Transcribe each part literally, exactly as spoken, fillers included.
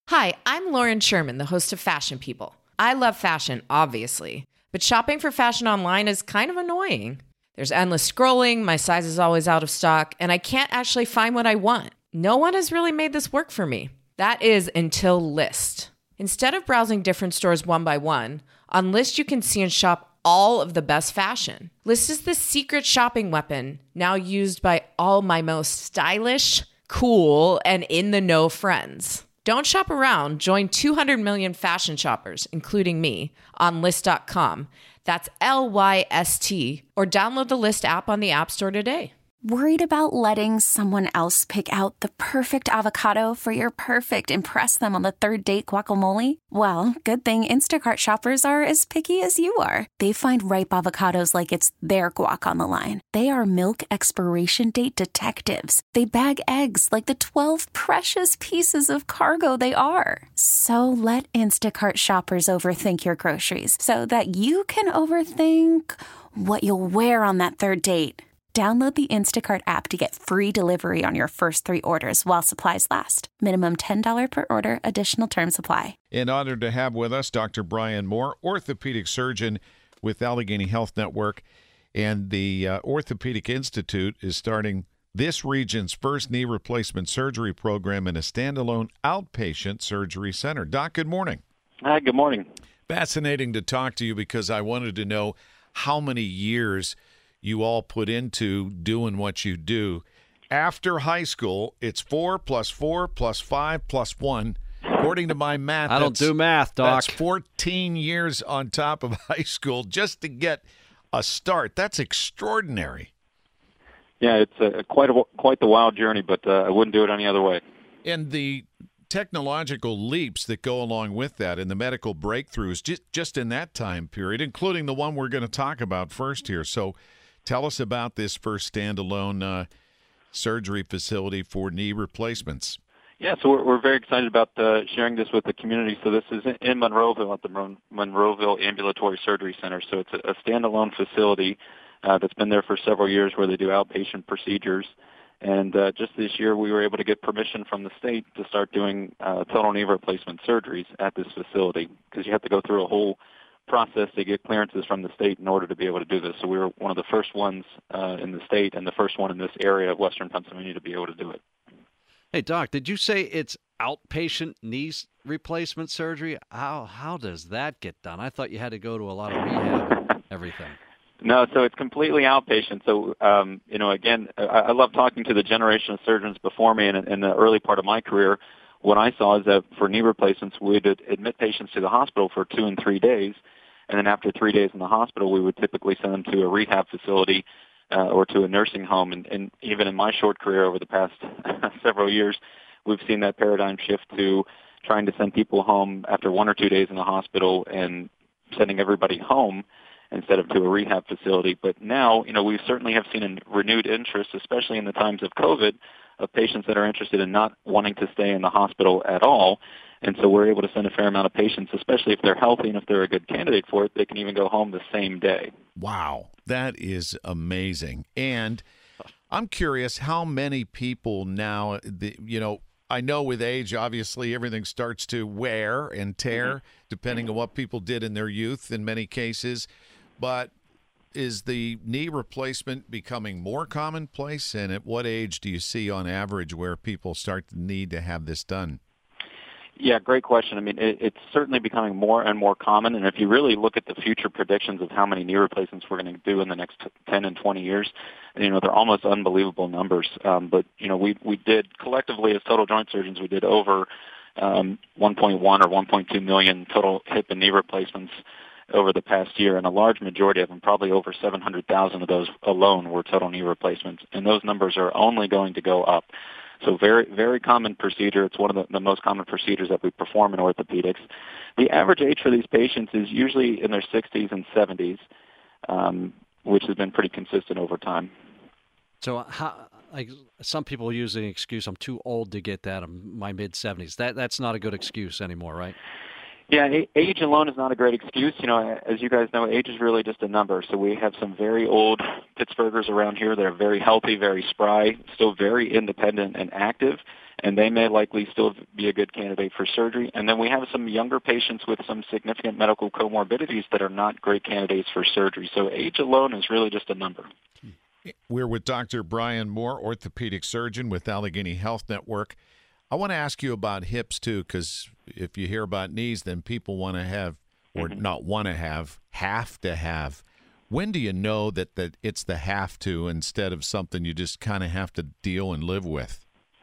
Hi, I'm Lauren Sherman, the host of Fashion People. I love fashion, obviously, but shopping for fashion online is kind of annoying. There's endless scrolling, my size is always out of stock, and I can't actually find what I want. No one has really made this work for me. That is until Lyst. Instead of browsing different stores one by one, on Lyst you can see and shop all of the best fashion. Lyst is the secret shopping weapon, now used by all my most stylish, cool, and in-the-know friends. Don't shop around. Join two hundred million fashion shoppers, including me, on Lyst dot com. That's L Y S T. Or download the Lyst app on the App Store today. Worried about letting someone else pick out the perfect avocado for your perfect impress them on the third date guacamole? Well, good thing Instacart shoppers are as picky as you are. They find ripe avocados like it's their guac on the line. They are milk expiration date detectives. They bag eggs like the twelve precious pieces of cargo they are. So let Instacart shoppers overthink your groceries so that you can overthink what you'll wear on that third date. Download the Instacart app to get free delivery on your first three orders while supplies last. Minimum ten dollars per order. Additional terms apply. And honored to have with us Doctor Brian Moore, orthopedic surgeon with Allegheny Health Network. And the uh, Orthopedic Institute is starting this region's first knee replacement surgery program in a standalone outpatient surgery center. Doc, good morning. Hi, good morning. Fascinating to talk to you because I wanted to know how many years you all put into doing what you do. After high school, it's four plus four plus five plus one. According to my math, I don't do math, Doc. That's fourteen years on top of high school just to get a start. That's extraordinary. Yeah, it's a, quite a, quite the wild journey, but uh, I wouldn't do it any other way. And the technological leaps that go along with that and the medical breakthroughs just, just in that time period, including the one we're going to talk about first here. So tell us about this first standalone uh, surgery facility for knee replacements. Yeah, so we're, we're very excited about uh, sharing this with the community. So this is in Monroeville at the Mon- Monroeville Ambulatory Surgery Center. So it's a, a standalone facility uh, that's been there for several years where they do outpatient procedures. And uh, just this year we were able to get permission from the state to start doing uh, total knee replacement surgeries at this facility because you have to go through a whole process to get clearances from the state in order to be able to do this. So we were one of the first ones uh, in the state and the first one in this area of Western Pennsylvania to be able to do it. Hey, Doc, did you say it's outpatient knee replacement surgery? How how does that get done? I thought you had to go to a lot of rehab, everything. No, so it's completely outpatient. So, um, you know, again, I, I love talking to the generation of surgeons before me, and in, in the early part of my career, what I saw is that for knee replacements, we'd admit patients to the hospital for two and three days, and then after three days in the hospital, we would typically send them to a rehab facility uh, or to a nursing home. And, and even in my short career over the past several years, we've seen that paradigm shift to trying to send people home after one or two days in the hospital and sending everybody home instead of to a rehab facility. But now, you know, we certainly have seen a renewed interest, especially in the times of COVID, of patients that are interested in not wanting to stay in the hospital at all. And so we're able to send a fair amount of patients, especially if they're healthy and if they're a good candidate for it, they can even go home the same day. Wow, that is amazing. And I'm curious how many people now, the, you know, I know with age, obviously, everything starts to wear and tear, mm-hmm. depending on what people did in their youth in many cases. But is the knee replacement becoming more commonplace? And at what age do you see on average where people start to need to have this done? Yeah, great question. I mean, it, it's certainly becoming more and more common. And if you really look at the future predictions of how many knee replacements we're going to do in the next ten and twenty years, you know, they're almost unbelievable numbers. Um, but, you know, we, we did collectively as total joint surgeons, we did over um, one point one or one point two million total hip and knee replacements over the past year. And a large majority of them, probably over seven hundred thousand of those alone, were total knee replacements. And those numbers are only going to go up. So very, very common procedure. It's one of the, the most common procedures that we perform in orthopedics. The average age for these patients is usually in their sixties and seventies, um, which has been pretty consistent over time. So how, like some people use the excuse, I'm too old to get that. I'm my mid-seventies. That That's not a good excuse anymore, right? Yeah, age alone is not a great excuse. You know, as you guys know, age is really just a number. So we have some very old Pittsburghers around here that are very healthy, very spry, still very independent and active. and they may likely still be a good candidate for surgery. And then we have some younger patients with some significant medical comorbidities that are not great candidates for surgery. So age alone is really just a number. We're with Doctor Brian Moore, orthopedic surgeon with Allegheny Health Network. I want to ask you about hips, too, because if you hear about knees, then people want to have, or mm-hmm. not want to have, have to have. When do you know that, that it's the have to instead of something you just kind of have to deal and live with?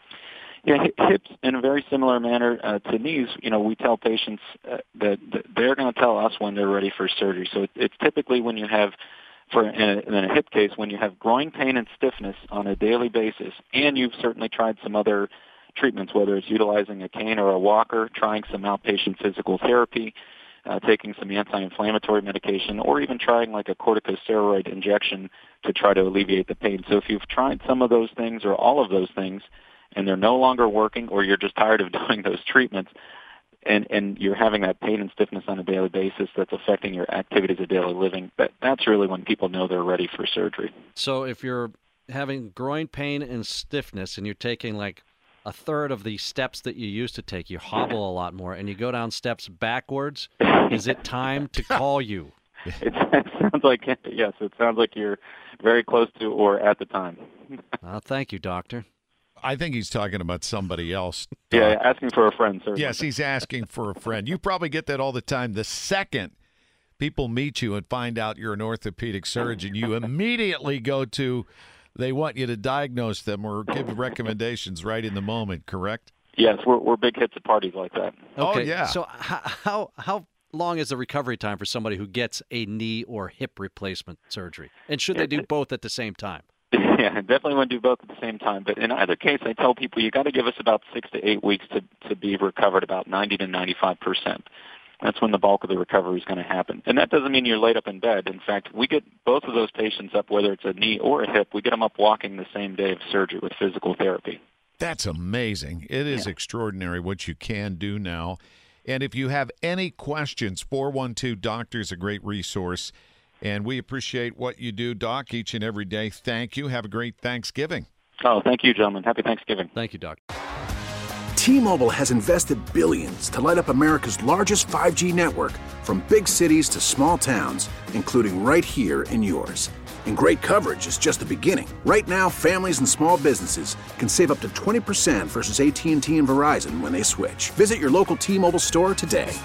Yeah, hips, in a very similar manner uh, to knees, you know, we tell patients uh, that, that they're going to tell us when they're ready for surgery. So it, it's typically when you have, for in a, in a hip case, when you have groin pain and stiffness on a daily basis, and you've certainly tried some other treatments, whether it's utilizing a cane or a walker, trying some outpatient physical therapy, uh, taking some anti-inflammatory medication, or even trying like a corticosteroid injection to try to alleviate the pain. So if you've tried some of those things or all of those things, and they're no longer working, or you're just tired of doing those treatments, and, and you're having that pain and stiffness on a daily basis that's affecting your activities of daily living, that, that's really when people know they're ready for surgery. So if you're having groin pain and stiffness and you're taking like a third of the steps that you used to take, you hobble a lot more, and you go down steps backwards, is it time to call you? It, it sounds like, yes, it sounds like you're very close to or at the time. Well, thank you, doctor. I think he's talking about somebody else. Yeah, asking for a friend, sir. Yes, he's asking for a friend. You probably get that all the time. The second people meet you and find out you're an orthopedic surgeon, you immediately go to, they want you to diagnose them or give recommendations right in the moment, correct? Yes, we're we're big hits at parties like that. Okay, oh, yeah. So how, how, how long is the recovery time for somebody who gets a knee or hip replacement surgery? And should they do both at the same time? Yeah, definitely want to do both at the same time. But in either case, I tell people you got to give us about six to eight weeks to, to be recovered, about ninety to ninety-five percent. That's when the bulk of the recovery is going to happen. And that doesn't mean you're laid up in bed. In fact, we get both of those patients up, whether it's a knee or a hip, we get them up walking the same day of surgery with physical therapy. That's amazing. It is yeah. extraordinary what you can do now. And if you have any questions, four one two doctor is a great resource. And we appreciate what you do, Doc, each and every day. Thank you. Have a great Thanksgiving. Oh, thank you, gentlemen. Happy Thanksgiving. Thank you, Doc. T-Mobile has invested billions to light up America's largest five G network, from big cities to small towns, including right here in yours. And great coverage is just the beginning. Right now, families and small businesses can save up to twenty percent versus A T and T and Verizon when they switch. Visit your local T-Mobile store today.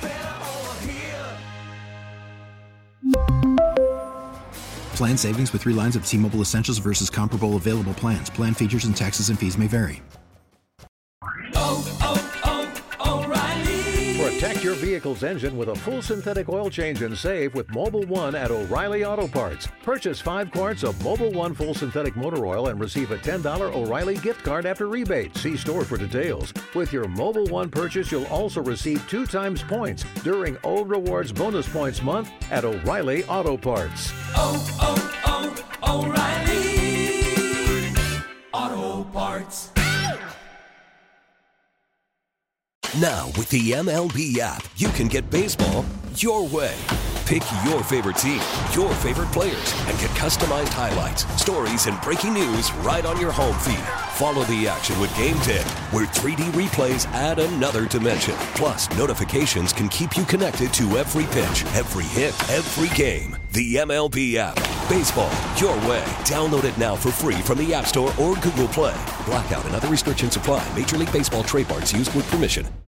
Plan savings with three lines of T-Mobile Essentials versus comparable available plans. Plan features and taxes and fees may vary. Oh, oh, oh, O'Reilly. Protect your vehicle's engine with a full synthetic oil change and save with Mobil one at O'Reilly Auto Parts. Purchase five quarts of Mobil one full synthetic motor oil and receive a ten dollars O'Reilly gift card after rebate. See store for details. With your Mobil one purchase, you'll also receive two times points during O Rewards Bonus Points Month at O'Reilly Auto Parts. Oh, oh, oh, O'Reilly Auto Parts. Now, with the M L B app, you can get baseball your way. Pick your favorite team, your favorite players, and get customized highlights, stories, and breaking news right on your home feed. Follow the action with Game ten, where three D replays add another dimension. Plus, notifications can keep you connected to every pitch, every hit, every game. The M L B app. Baseball your way. Download it now for free from the App Store or Google Play. Blackout and other restrictions apply. Major League Baseball trademarks used with permission.